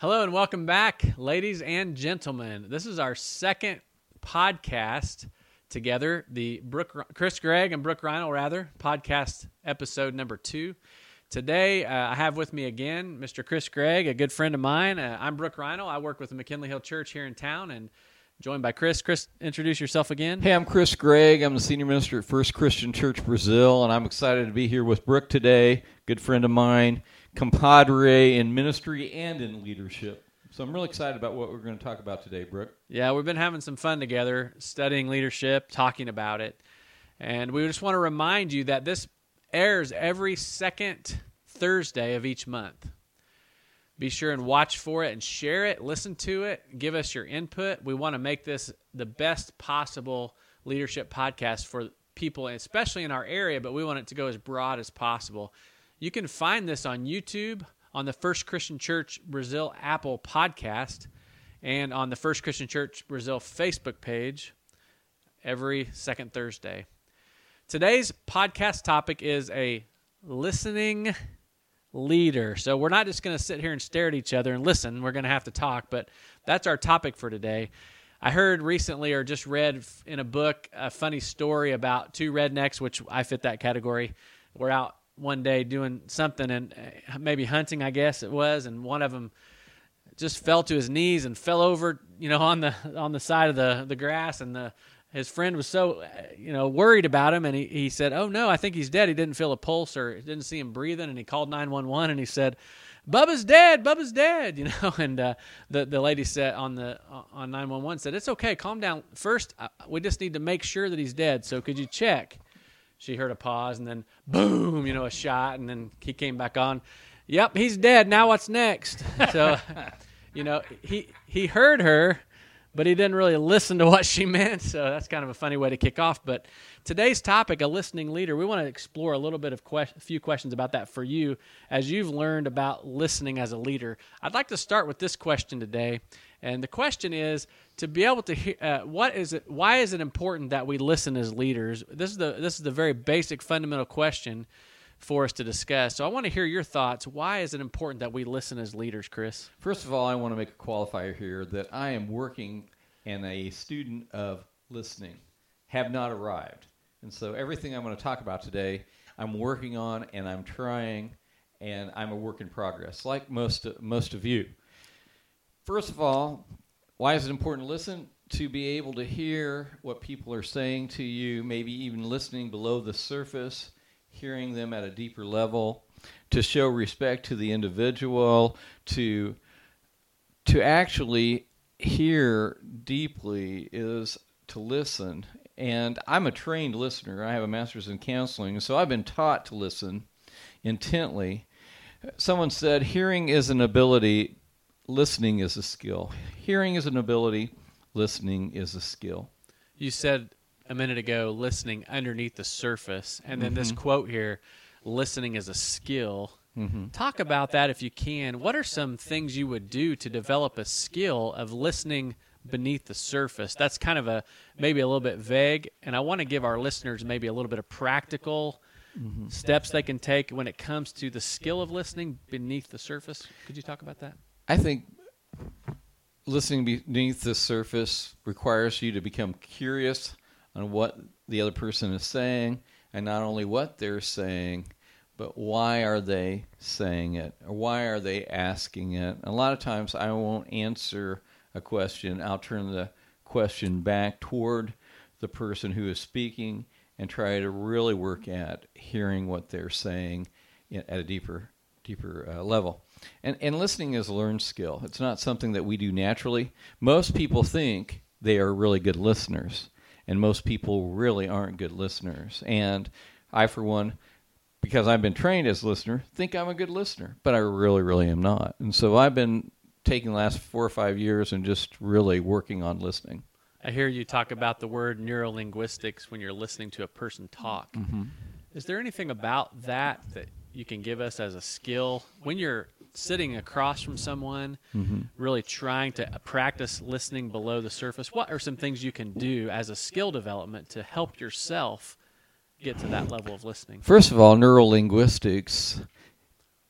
Hello and welcome back, ladies and gentlemen. This is our second podcast together, the Chris Gregg and Brooke Reinl, podcast episode number 2. Today, I have with me again Mr. Chris Gregg, a good friend of mine. I'm Brooke Reinl. I work with the McKinley Hill Church here in town and joined by Chris. Chris, introduce yourself again. Hey, I'm Chris Gregg. I'm the senior minister at First Christian Church Brazil, and I'm excited to be here with Brooke today, good friend of mine, compadre in ministry and in leadership. So I'm really excited about what we're going to talk about today, Brooke. Yeah, we've been having some fun together, studying leadership, talking about it. And we just want to remind you that this airs every second Thursday of each month. Be sure and watch for it and share it, listen to it, give us your input. We want to make this the best possible leadership podcast for people, especially in our area, but we want it to go as broad as possible. You can find this on YouTube, on the First Christian Church Brazil Apple podcast, and on the First Christian Church Brazil Facebook page every second Thursday. Today's podcast topic is a listening leader. So we're not just going to sit here and stare at each other and listen. We're going to have to talk, but that's our topic for today. I heard recently or just read in a book a funny story about two rednecks, which I fit that category. We're out one day doing something and maybe hunting, I guess it was, and one of them just fell to his knees and fell over, on the side of the grass, and his friend was so, worried about him, and he said, "Oh no, I think he's dead. He didn't feel a pulse or didn't see him breathing," and he called 911 and he said, "Bubba's dead, and the lady said on 911 said, "It's okay, calm down. First, we just need to make sure that he's dead. So could you check?" She heard a pause and then boom, a shot, and then he came back on. "Yep, he's dead. Now what's next?" So, he heard her, but he didn't really listen to what she meant. So that's kind of a funny way to kick off. But today's topic, a listening leader, we want to explore a little bit of a few questions about that for you as you've learned about listening as a leader. I'd like to start with this question today. And the question is, to be able to hear, why is it important that we listen as leaders? This is the very basic, fundamental question for us to discuss. So I want to hear your thoughts. Why is it important that we listen as leaders, Chris? First of all, I want to make a qualifier here that I am working and a student of listening, have not arrived. And so everything I'm going to talk about today, I'm working on and I'm trying, and I'm a work in progress, like most of you. First of all, why is it important to listen? To be able to hear what people are saying to you, maybe even listening below the surface, hearing them at a deeper level, to show respect to the individual, to actually hear deeply is to listen. And I'm a trained listener. I have a master's in counseling, so I've been taught to listen intently. Someone said, hearing is an ability, listening is a skill. Hearing is an ability, listening is a skill. You said a minute ago, listening underneath the surface, and then this quote here, listening is a skill. Talk about that if you can. What are some things you would do to develop a skill of listening beneath the surface? That's kind of maybe a little bit vague, and I want to give our listeners maybe a little bit of practical steps they can take when it comes to the skill of listening beneath the surface. Could you talk about that? I think listening beneath the surface requires you to become curious on what the other person is saying, and not only what they're saying, but why are they saying it, or why are they asking it? A lot of times I won't answer a question. I'll turn the question back toward the person who is speaking and try to really work at hearing what they're saying at a deeper level. And listening is a learned skill. It's not something that we do naturally. Most people think they are really good listeners, and most people really aren't good listeners. And I, for one, because I've been trained as a listener, think I'm a good listener, but I really, really am not. And so I've been taking the last 4 or 5 years and just really working on listening. I hear you talk about the word neurolinguistics when you're listening to a person talk. Is there anything about that you can give us as a skill when you're sitting across from someone, really trying to practice listening below the surface? What are some things you can do as a skill development to help yourself get to that level of listening? First of all, neurolinguistics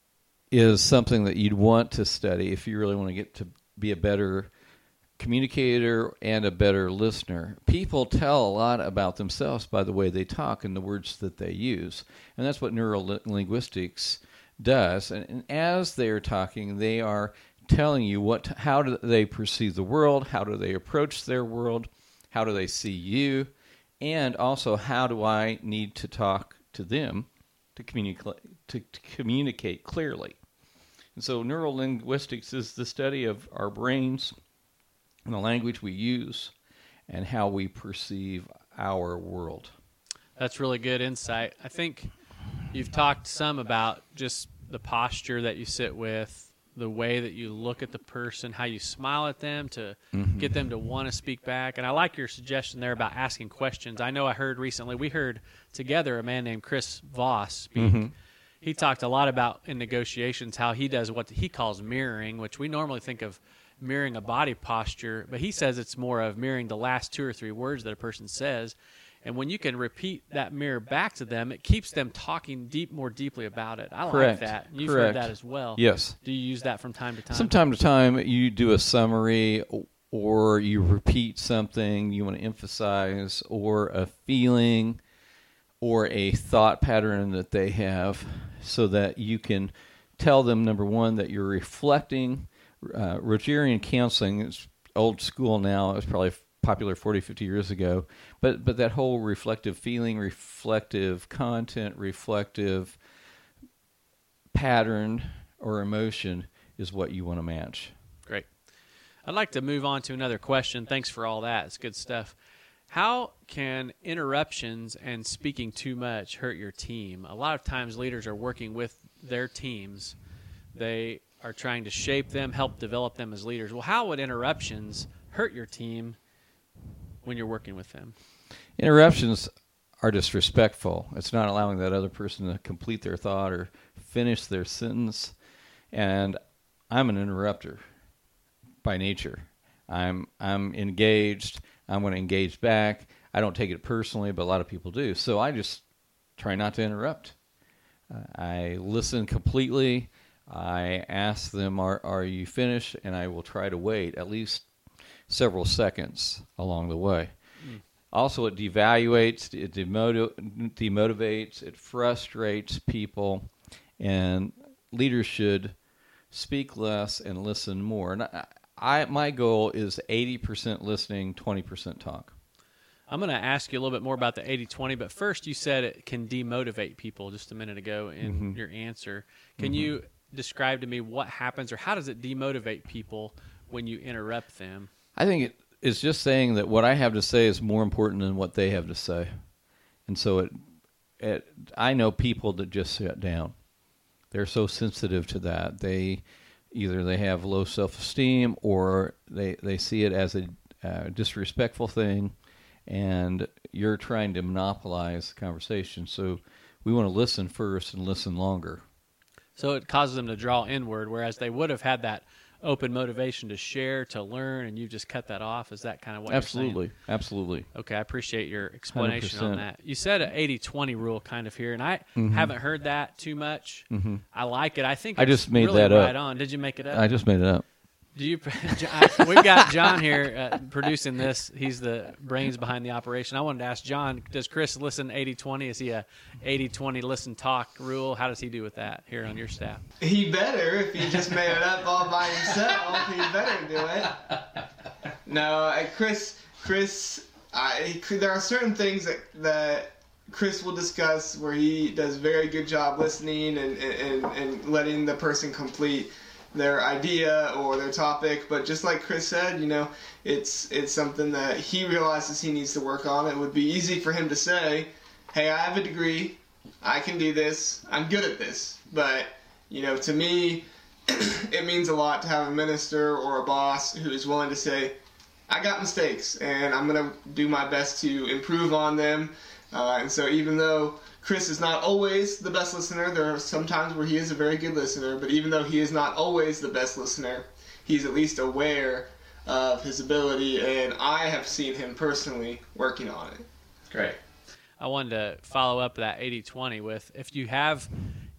is something that you'd want to study if you really want to get to be a better communicator and a better listener. People tell a lot about themselves by the way they talk and the words that they use. And that's what neurolinguistics does. And as they're talking, they are telling you how do they perceive the world, how do they approach their world, how do they see you, and also how do I need to talk to them to communicate clearly. And so neurolinguistics is the study of our brains and the language we use and how we perceive our world. That's really good insight. I think you've talked some about just the posture that you sit with, the way that you look at the person, how you smile at them to get them to want to speak back. And I like your suggestion there about asking questions. I know we heard together a man named Chris Voss speak. He talked a lot about in negotiations how he does what he calls mirroring, which we normally think of mirroring a body posture, but he says it's more of mirroring the last 2 or 3 words that a person says. And when you can repeat that mirror back to them, it keeps them talking more deeply about it. I Correct. like that. You've Correct. heard that as well. Yes. Do you use that from time to time? From time to time, you do a summary or you repeat something you want to emphasize or a feeling or a thought pattern that they have so that you can tell them, number one, that you're reflecting. Rogerian counseling is old school now. It was probably popular 40, 50 years ago. But that whole reflective feeling, reflective content, reflective pattern or emotion is what you want to match. Great. I'd like to move on to another question. Thanks for all that. It's good stuff. How can interruptions and speaking too much hurt your team? A lot of times leaders are working with their teams. They are trying to shape them, help develop them as leaders. Well, how would interruptions hurt your team when you're working with them? Interruptions are disrespectful. It's not allowing that other person to complete their thought or finish their sentence. And I'm an interrupter by nature. I'm engaged. I'm going to engage back. I don't take it personally, but a lot of people do. So I just try not to interrupt. I listen completely. I ask them, are you finished? And I will try to wait at least several seconds along the way. Also, it devaluates, it demotivates, it frustrates people, and leaders should speak less and listen more. And my goal is 80% listening, 20% talk. I'm going to ask you a little bit more about the 80-20, but first you said it can demotivate people just a minute ago in your answer. Can you describe to me what happens or how does it demotivate people when you interrupt them? I think it's just saying that what I have to say is more important than what they have to say. And so I know people that just sit down. They're so sensitive to that. Either they have low self-esteem or they see it as a disrespectful thing, and you're trying to monopolize the conversation. So we want to listen first and listen longer. So it causes them to draw inward, whereas they would have had that open motivation to share, to learn, and you just cut that off. Is that kind of what you're saying? Absolutely. Okay, I appreciate your explanation 100%. on that. You said an 80-20 rule kind of here, and I haven't heard that too much. I like it. I think I it's just made really that up. right on. Did you make it up? I just made it up. We've got John here producing this. He's the brains behind the operation. I wanted to ask John, does Chris listen 80-20? Is he a 80-20 listen talk rule? How does he do with that here on your staff? He better, if he just made it up all by himself, he better do it. No, Chris, there are certain things that Chris will discuss where he does a very good job listening and letting the person complete their idea or their topic, but just like Chris said, it's something that he realizes he needs to work on. It would be easy for him to say, hey, I have a degree, I can do this, I'm good at this, but to me it means a lot to have a minister or a boss who is willing to say, I got mistakes and I'm going to do my best to improve on them. And so even though Chris is not always the best listener, there are some times where he is a very good listener, but even though he is not always the best listener, he's at least aware of his ability, and I have seen him personally working on it. Great. I wanted to follow up that 80-20 with, if you have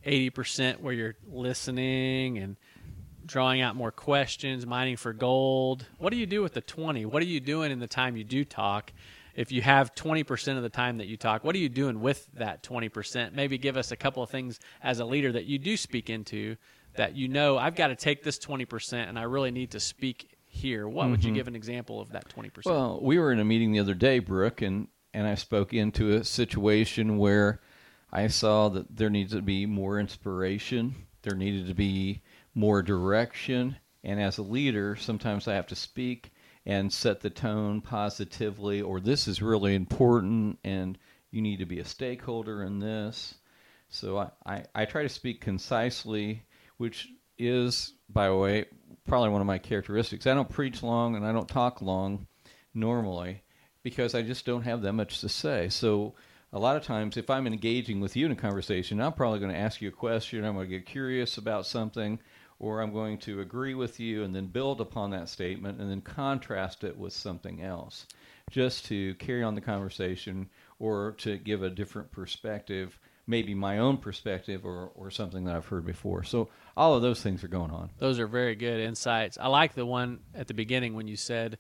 80% where you're listening and drawing out more questions, mining for gold? What do you do with the 20? What are you doing in the time you do talk? If you have 20% of the time that you talk, what are you doing with that 20%? Maybe give us a couple of things as a leader that you do speak into that you know, I've got to take this 20% and I really need to speak here. What would you give an example of that 20%? Well, we were in a meeting the other day, Brooke, and I spoke into a situation where I saw that there needed to be more inspiration. There needed to be more direction. And as a leader, sometimes I have to speak and set the tone positively, or this is really important and you need to be a stakeholder in this. So I try to speak concisely, which is, by the way, probably one of my characteristics. I don't preach long and I don't talk long normally because I just don't have that much to say. So a lot of times, if I'm engaging with you in a conversation, I'm probably going to ask you a question, I'm going to get curious about something, or I'm going to agree with you and then build upon that statement and then contrast it with something else, just to carry on the conversation or to give a different perspective, maybe my own perspective or something that I've heard before. So all of those things are going on. Those are very good insights. I like the one at the beginning when you said,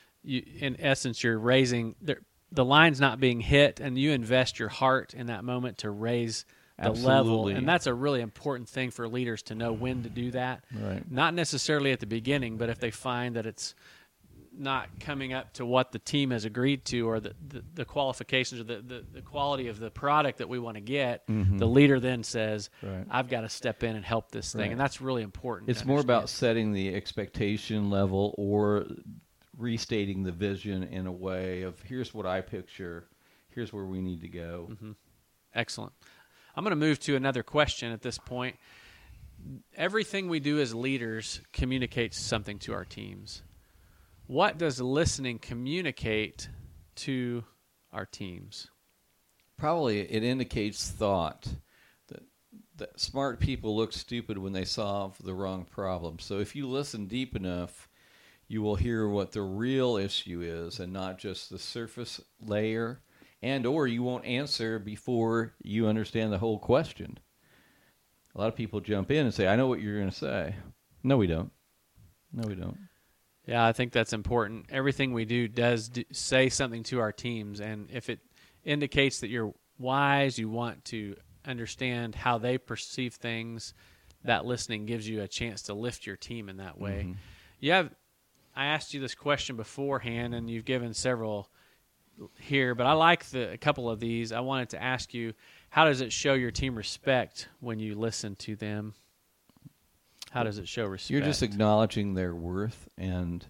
in essence, you're raising the line's not being hit, and you invest your heart in that moment to raise the level. And that's a really important thing for leaders to know when to do that. Right. Not necessarily at the beginning, but if they find that it's not coming up to what the team has agreed to or the qualifications or the quality of the product that we want to get, the leader then says, Right. I've got to step in and help this thing. Right. And that's really important. It's more about setting the expectation level or restating the vision in a way of here's what I picture, here's where we need to go. Excellent. I'm going to move to another question at this point. Everything we do as leaders communicates something to our teams. What does listening communicate to our teams? Probably it indicates thought. That smart people look stupid when they solve the wrong problem. So if you listen deep enough, you will hear what the real issue is and not just the surface layer, and or you won't answer before you understand the whole question. A lot of people jump in and say, I know what you're going to say. No, we don't. No, we don't. Yeah, I think that's important. Everything we do does say something to our teams, and if it indicates that you're wise, you want to understand how they perceive things, that listening gives you a chance to lift your team in that way. I asked you this question beforehand, and you've given several here, but I like a couple of these. I wanted to ask you, how does it show your team respect when you listen to them? How does it show respect? You're just acknowledging their worth and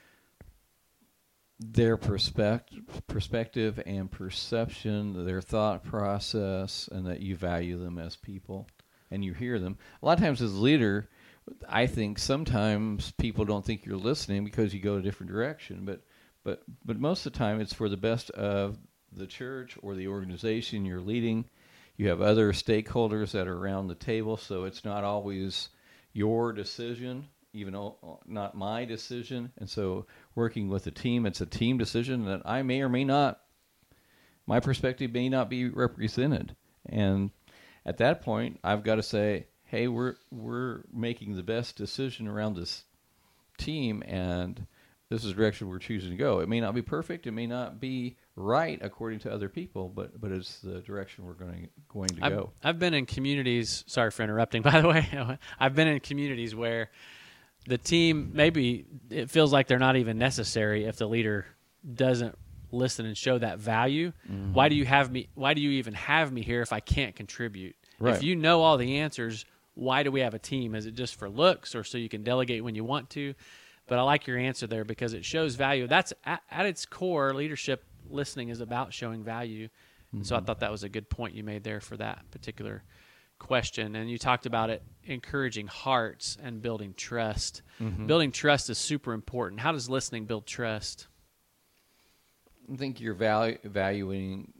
their perspective and perception, their thought process, and that you value them as people and you hear them. A lot of times as a leader, I think sometimes people don't think you're listening because you go a different direction, but most of the time it's for the best of the church or the organization you're leading. You have other stakeholders that are around the table, so it's not always your decision, even though not my decision. And so working with a team, it's a team decision that I may or may not, my perspective may not be represented. And at that point, I've got to say, hey, we're making the best decision around this team, and this is the direction we're choosing to go. It may not be perfect, it may not be right according to other people, but it's the direction we're going to go. I've been in communities, sorry for interrupting, by the way. I've been in communities where the team, maybe it feels like they're not even necessary if the leader doesn't listen and show that value. Why do you even have me here if I can't contribute? Right. If you know all the answers, why do we have a team? Is it just for looks or so you can delegate when you want to? But I like your answer there because it shows value. That's at its core, leadership listening is about showing value. And so I thought that was a good point you made there for that particular question. And you talked about it encouraging hearts and building trust. Building trust is super important. How does listening build trust? I think you're valuing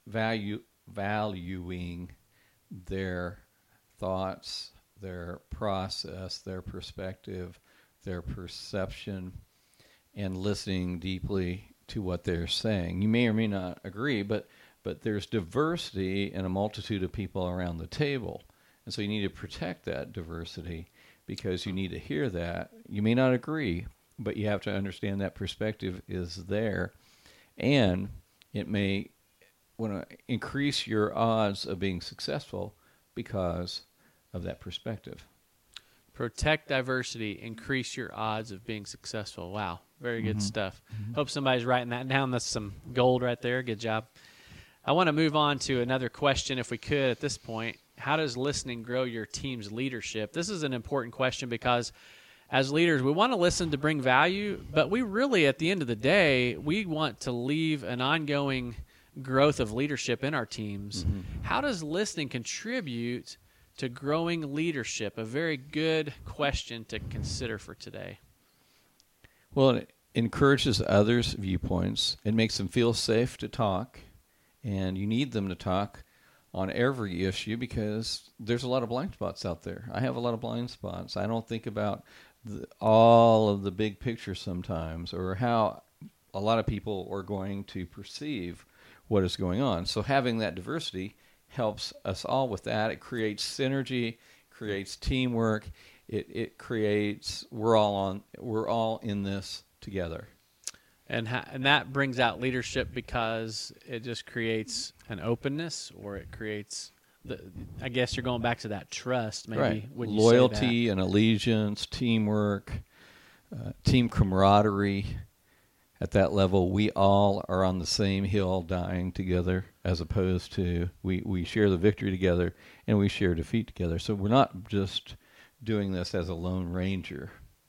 their thoughts, their process, their perspective, their perception, and listening deeply to what they're saying. You may or may not agree, but there's diversity in a multitude of people around the table. And so you need to protect that diversity because you need to hear that. You may not agree, but you have to understand that perspective is there. And it may want to increase your odds of being successful because of that perspective. Protect diversity, increase your odds of being successful. Wow, very good stuff. Hope somebody's writing that down. That's some gold right there. Good job. I want to move on to another question, if we could, at this point. How does listening grow your team's leadership? This is an important question because as leaders, we want to listen to bring value, but we really, at the end of the day, we want to leave an ongoing growth of leadership in our teams. How does listening contribute to growing leadership? A very good question to consider for today. Well, it encourages others' viewpoints. It makes them feel safe to talk, and you need them to talk on every issue because there's a lot of blind spots out there. I have a lot of blind spots. I don't think about all of the big picture sometimes, or how a lot of people are going to perceive what is going on. So having that diversity helps us all with that. It creates synergy, creates teamwork. It creates we're all in this together. And that brings out leadership because it just creates an openness, or it creates I guess you're going back to that trust, maybe. Right. When you Loyalty say that. and allegiance, teamwork, team camaraderie. At that level, we all are on the same hill dying together, as opposed to we share the victory together and we share defeat together. So we're not just doing this as a lone ranger.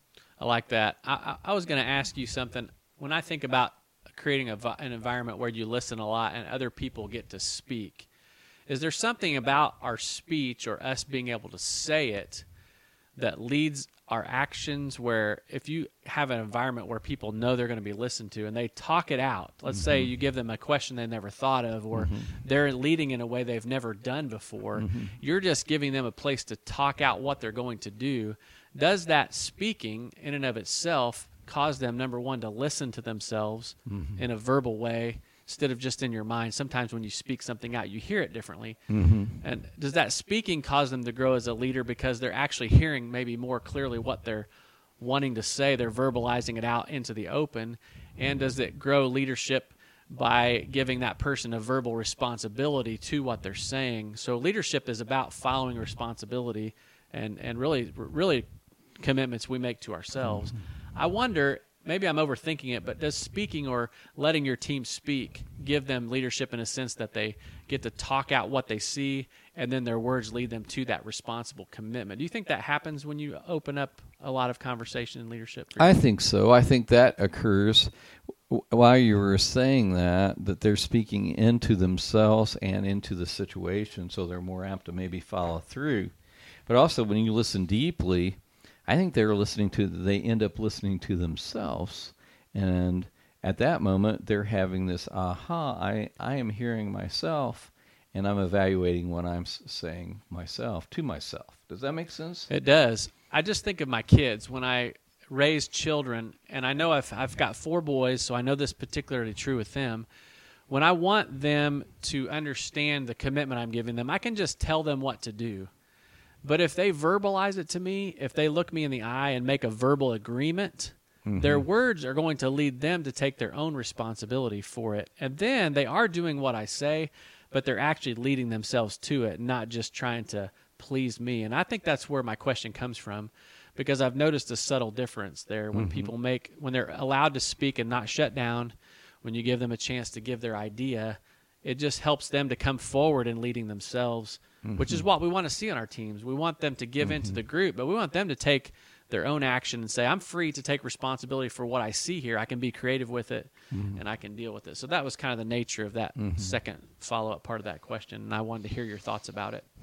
I like that. I was going to ask you something. When I think about creating an environment where you listen a lot and other people get to speak, is there something about our speech or us being able to say it that leads our actions, where if you have an environment where people know they're going to be listened to and they talk it out, let's say you give them a question they never thought of, or they're leading in a way they've never done before, you're just giving them a place to talk out what they're going to do. Does that speaking in and of itself cause them, number one, to listen to themselves in a verbal way instead of just in your mind? Sometimes when you speak something out, you hear it differently. And does that speaking cause them to grow as a leader because they're actually hearing maybe more clearly what they're wanting to say? They're verbalizing it out into the open. And does it grow leadership by giving that person a verbal responsibility to what they're saying? So leadership is about following responsibility and really commitments we make to ourselves. I wonder, maybe I'm overthinking it, but does speaking or letting your team speak give them leadership in a sense that they get to talk out what they see and then their words lead them to that responsible commitment? Do you think that happens when you open up a lot of conversation in leadership? I think so. I think that occurs while you were saying that they're speaking into themselves and into the situation, so they're more apt to maybe follow through. But also when you listen deeply, I think they end up listening to themselves. And at that moment, they're having this, I am hearing myself, and I'm evaluating what I'm saying to myself. Does that make sense? It does. I just think of my kids when I raise children, and I know I've got 4 boys, so I know this particularly true with them. When I want them to understand the commitment I'm giving them, I can just tell them what to do. But if they verbalize it to me, if they look me in the eye and make a verbal agreement, their words are going to lead them to take their own responsibility for it. And then they are doing what I say, but they're actually leading themselves to it, not just trying to please me. And I think that's where my question comes from, because I've noticed a subtle difference there when when they're allowed to speak and not shut down, when you give them a chance to give their idea, it just helps them to come forward in leading themselves, which is what we want to see on our teams. We want them to give into the group, but we want them to take their own action and say, I'm free to take responsibility for what I see here. I can be creative with it, and I can deal with it. So that was kind of the nature of that second follow-up part of that question, and I wanted to hear your thoughts about it.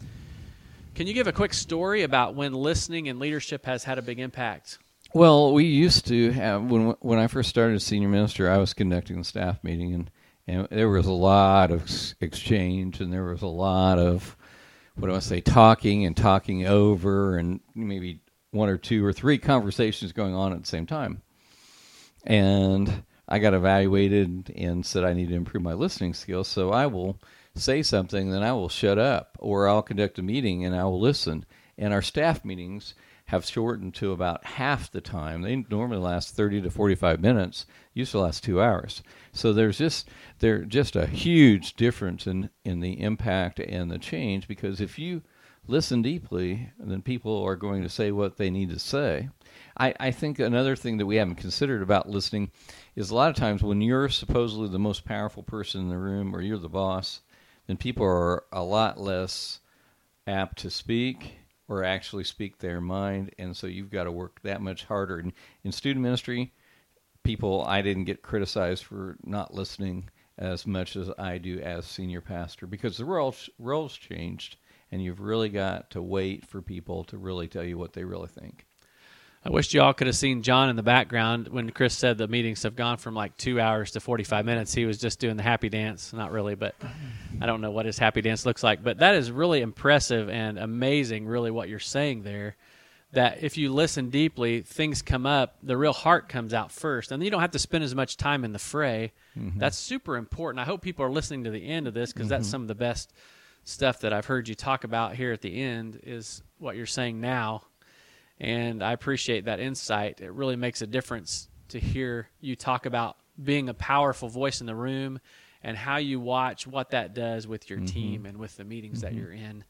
Can you give a quick story about when listening and leadership has had a big impact? Well, we used to have, when I first started as senior minister, I was conducting the staff meeting, and there was a lot of exchange, and there was a lot of, talking and talking over, and maybe 1 or 2 or 3 conversations going on at the same time. And I got evaluated and said I need to improve my listening skills, so I will say something, then I will shut up, or I'll conduct a meeting and I will listen. And our staff meetings have shortened to about half the time. They normally last 30 to 45 minutes. Used to last 2 hours. So there's just a huge difference in the impact and the change, because if you listen deeply, then people are going to say what they need to say. I think another thing that we haven't considered about listening is a lot of times when you're supposedly the most powerful person in the room, or you're the boss, then people are a lot less apt to speak or actually speak their mind, and so you've got to work that much harder. And in student ministry, I didn't get criticized for not listening as much as I do as senior pastor, because the roles changed, and you've really got to wait for people to really tell you what they really think. I wish y'all could have seen John in the background when Chris said the meetings have gone from like 2 hours to 45 minutes. He was just doing the happy dance. Not really, but I don't know what his happy dance looks like. But that is really impressive and amazing, really, what you're saying there, that if you listen deeply, things come up, the real heart comes out first, and you don't have to spend as much time in the fray. Mm-hmm. That's super important. I hope people are listening to the end of this, because that's some of the best stuff that I've heard you talk about here at the end, is what you're saying now. And I appreciate that insight. It really makes a difference to hear you talk about being a powerful voice in the room, and how you watch what that does with your team and with the meetings that you're in.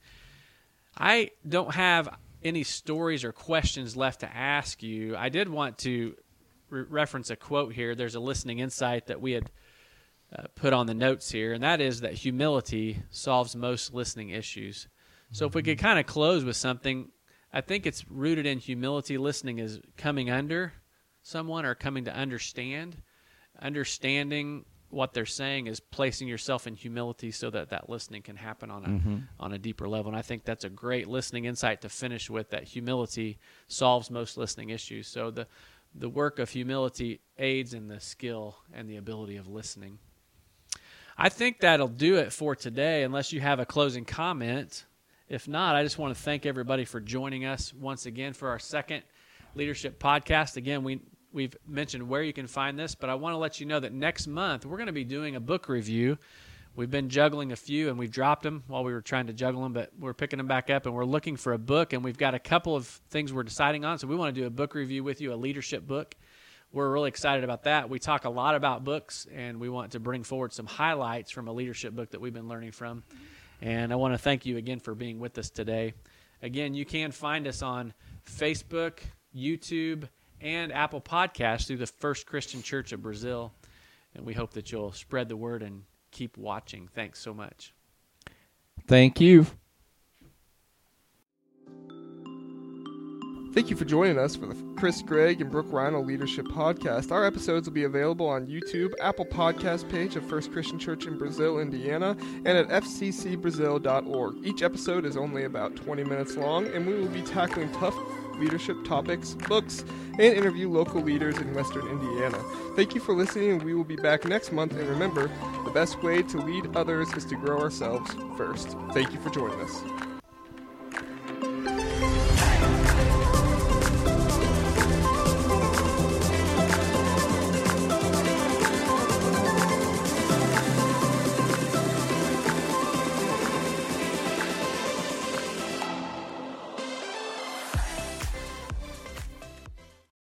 I don't have any stories or questions left to ask you. I did want to reference a quote here. There's a listening insight that we had put on the notes here, and that is that humility solves most listening issues. So if we could kind of close with something, I think it's rooted in humility. Listening is coming under someone or coming to understand. Understanding what they're saying is placing yourself in humility so that listening can happen on a deeper level. And I think that's a great listening insight to finish with, that humility solves most listening issues. So the work of humility aids in the skill and the ability of listening. I think that'll do it for today, unless you have a closing comment. If not, I just want to thank everybody for joining us once again for our second leadership podcast. Again, we've mentioned where you can find this, but I want to let you know that next month we're going to be doing a book review. We've been juggling a few, and we've dropped them while we were trying to juggle them, but we're picking them back up, and we're looking for a book, and we've got a couple of things we're deciding on. So we want to do a book review with you, a leadership book. We're really excited about that. We talk a lot about books, and we want to bring forward some highlights from a leadership book that we've been learning from. And I want to thank you again for being with us today. Again, you can find us on Facebook, YouTube, and Apple Podcasts through the First Christian Church of Brazil. And we hope that you'll spread the word and keep watching. Thanks so much. Thank you. Thank you for joining us for the Chris Gregg and Brooke Rhino Leadership Podcast. Our episodes will be available on YouTube, Apple Podcast page of First Christian Church in Brazil, Indiana, and at fccbrazil.org. Each episode is only about 20 minutes long, and we will be tackling tough leadership topics, books, and interview local leaders in Western Indiana. Thank you for listening, and we will be back next month. And remember, the best way to lead others is to grow ourselves first. Thank you for joining us.